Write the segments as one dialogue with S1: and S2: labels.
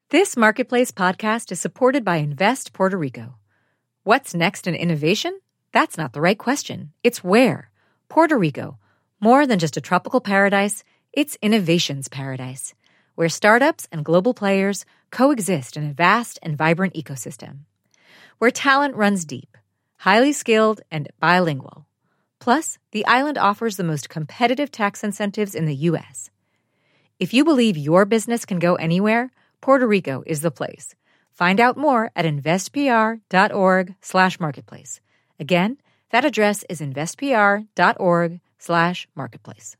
S1: This Marketplace podcast is supported by Invest Puerto Rico. What's next in innovation? That's not the right question. It's where. Puerto Rico. More than just a tropical paradise, it's innovation's paradise, where startups and global players coexist in a vast and vibrant ecosystem. Where talent runs deep, highly skilled, and bilingual. Plus, the island offers the most competitive tax incentives in the U.S. If you believe your business can go anywhere, Puerto Rico is the place. Find out more at investpr.org/marketplace. Again, that address is investpr.org/marketplace.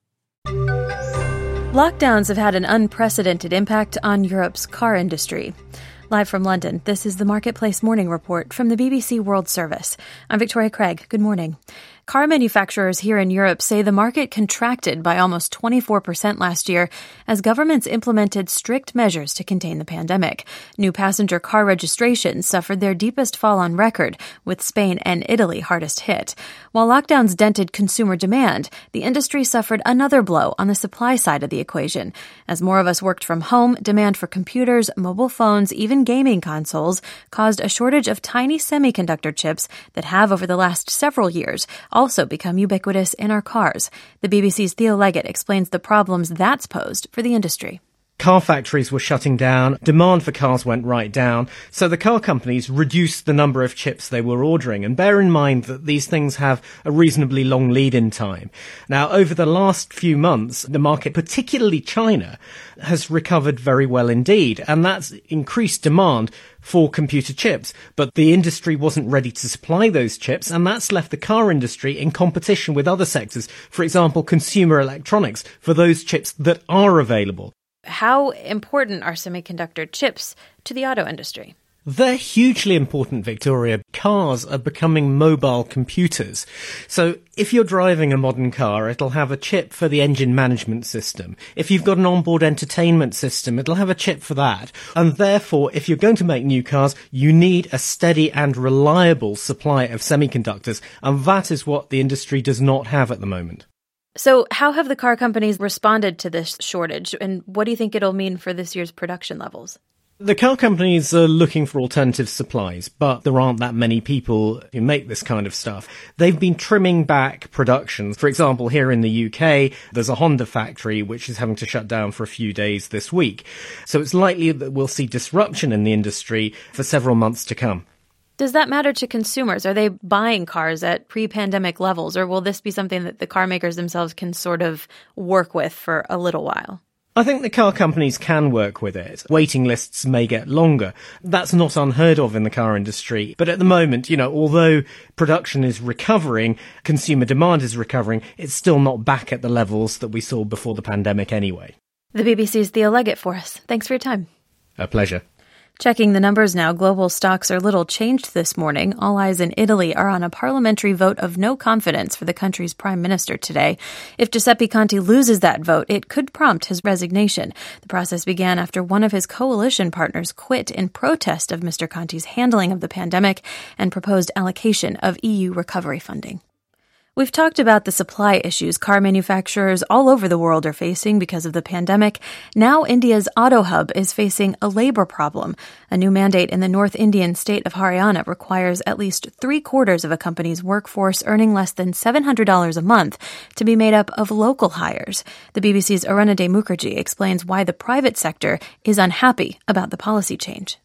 S2: Lockdowns have had an unprecedented impact on Europe's car industry. Live from London, this is the Marketplace Morning Report from the BBC World Service. I'm Victoria Craig. Good morning. Car manufacturers here in Europe say the market contracted by almost 24% last year as governments implemented strict measures to contain the pandemic. New passenger car registrations suffered their deepest fall on record, with Spain and Italy hardest hit. While lockdowns dented consumer demand, the industry suffered another blow on the supply side of the equation. As more of us worked from home, demand for computers, mobile phones, even gaming consoles caused a shortage of tiny semiconductor chips that have, over the last several years, also become ubiquitous in our cars. The BBC's Theo Leggett explains the problems that's posed for the industry.
S3: Car factories were shutting down, demand for cars went right down, so the car companies reduced the number of chips they were ordering. And bear in mind that these things have a reasonably long lead-in time. Now, over the last few months, the market, particularly China, has recovered very well indeed, and that's increased demand for computer chips. But the industry wasn't ready to supply those chips, and that's left the car industry in competition with other sectors, for example, consumer electronics, for those chips that are available.
S2: How important are semiconductor chips to the auto industry?
S3: They're hugely important, Victoria. Cars are becoming mobile computers. So if you're driving a modern car, it'll have a chip for the engine management system. If you've got an onboard entertainment system, it'll have a chip for that. And therefore, if you're going to make new cars, you need a steady and reliable supply of semiconductors. And that is what the industry does not have at the moment.
S2: So how have the car companies responded to this shortage, and what do you think it'll mean for this year's production levels?
S3: The car companies are looking for alternative supplies, but there aren't that many people who make this kind of stuff. They've been trimming back production. For example, here in the UK, there's a Honda factory which is having to shut down for a few days this week. So it's likely that we'll see disruption in the industry for several months to come.
S2: Does that matter to consumers? Are they buying cars at pre-pandemic levels, or will this be something that the car makers themselves can sort of work with for a little while?
S3: I think the car companies can work with it. Waiting lists may get longer. That's not unheard of in the car industry. But at the moment, although production is recovering, consumer demand is recovering, it's still not back at the levels that we saw before the pandemic anyway.
S2: The BBC's Theo Leggett for us. Thanks for your time.
S3: A pleasure.
S2: Checking the numbers now, global stocks are little changed this morning. All eyes in Italy are on a parliamentary vote of no confidence for the country's prime minister today. If Giuseppe Conte loses that vote, it could prompt his resignation. The process began after one of his coalition partners quit in protest of Mr. Conte's handling of the pandemic and proposed allocation of EU recovery funding. We've talked about the supply issues car manufacturers all over the world are facing because of the pandemic. Now India's Auto Hub is facing a labor problem. A new mandate in the North Indian state of Haryana requires at least 3/4 of a company's workforce earning less than $700 a month to be made up of local hires. The BBC's Arunade Mukherjee explains why the private sector is unhappy about the policy change.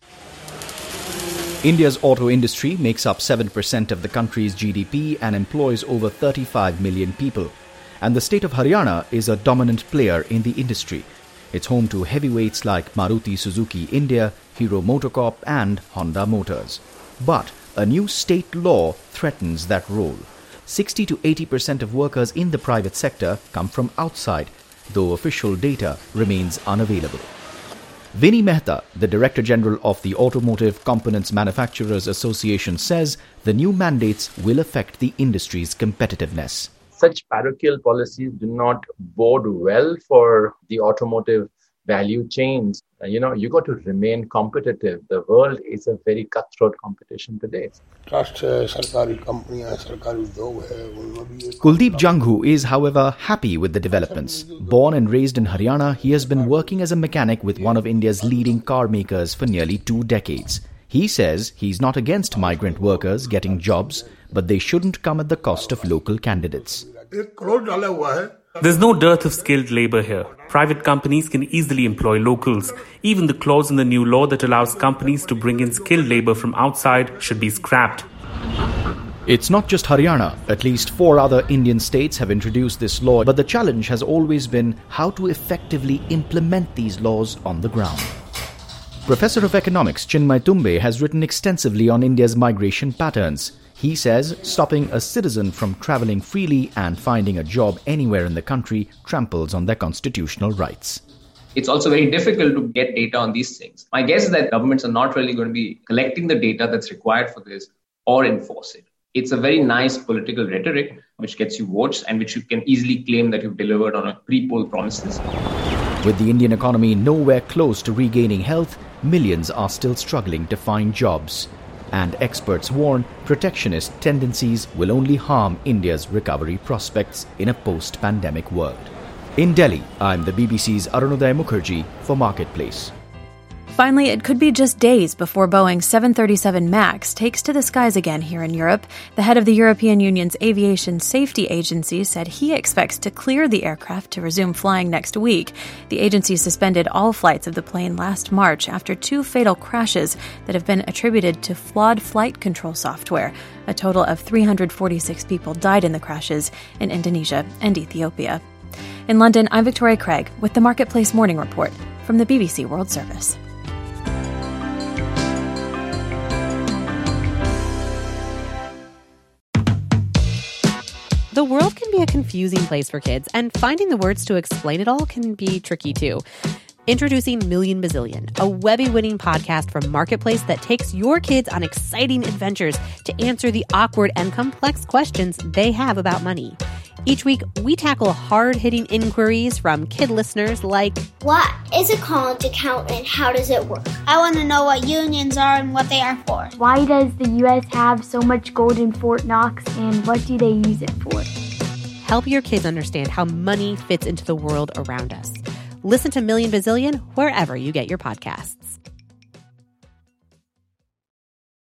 S4: India's auto industry makes up 7% of the country's GDP and employs over 35 million people. And the state of Haryana is a dominant player in the industry. It's home to heavyweights like Maruti Suzuki India, Hero MotoCorp and Honda Motors. But a new state law threatens that role. 60 to 80% of workers in the private sector come from outside, though official data remains unavailable. Vinny Mehta, the Director General of the Automotive Components Manufacturers Association, says the new mandates will affect the industry's competitiveness.
S5: Such parochial policies do not bode well for the automotive value chains. You got to remain competitive. The world is a very cutthroat competition today.
S4: Kuldeep Janghu is, however, happy with the developments. Born and raised in Haryana, he has been working as a mechanic with one of India's leading car makers for nearly 2 decades. He says he's not against migrant workers getting jobs, but they shouldn't come at the cost of local candidates.
S6: There's no dearth of skilled labor here. Private companies can easily employ locals. Even the clause in the new law that allows companies to bring in skilled labor from outside should be scrapped.
S4: It's not just Haryana. At least 4 other Indian states have introduced this law, but the challenge has always been how to effectively implement these laws on the ground. Professor of Economics Chinmay Tumbe has written extensively on India's migration patterns. He says stopping a citizen from travelling freely and finding a job anywhere in the country tramples on their constitutional rights.
S7: It's also very difficult to get data on these things. My guess is that governments are not really going to be collecting the data that's required for this or enforce it. It's a very nice political rhetoric which gets you votes and which you can easily claim that you've delivered on a pre-poll promises.
S4: With the Indian economy nowhere close to regaining health, millions are still struggling to find jobs. And experts warn protectionist tendencies will only harm India's recovery prospects in a post-pandemic world. In Delhi, I'm the BBC's Arunodaya Mukherjee for Marketplace.
S2: Finally, it could be just days before Boeing's 737 MAX takes to the skies again here in Europe. The head of the European Union's Aviation Safety Agency said he expects to clear the aircraft to resume flying next week. The agency suspended all flights of the plane last March after 2 fatal crashes that have been attributed to flawed flight control software. A total of 346 people died in the crashes in Indonesia and Ethiopia. In London, I'm Victoria Craig with the Marketplace Morning Report from the BBC World Service.
S8: The world can be a confusing place for kids, and finding the words to explain it all can be tricky too. Introducing Million Bazillion, a Webby-winning podcast from Marketplace that takes your kids on exciting adventures to answer the awkward and complex questions they have about money. Each week, we tackle hard-hitting inquiries from kid listeners like,
S9: what is a college account and how does it work?
S10: I want to know what unions are and what they are for.
S11: Why does the U.S. have so much gold in Fort Knox and what do they use it for?
S8: Help your kids understand how money fits into the world around us. Listen to Million Bazillion wherever you get your podcasts.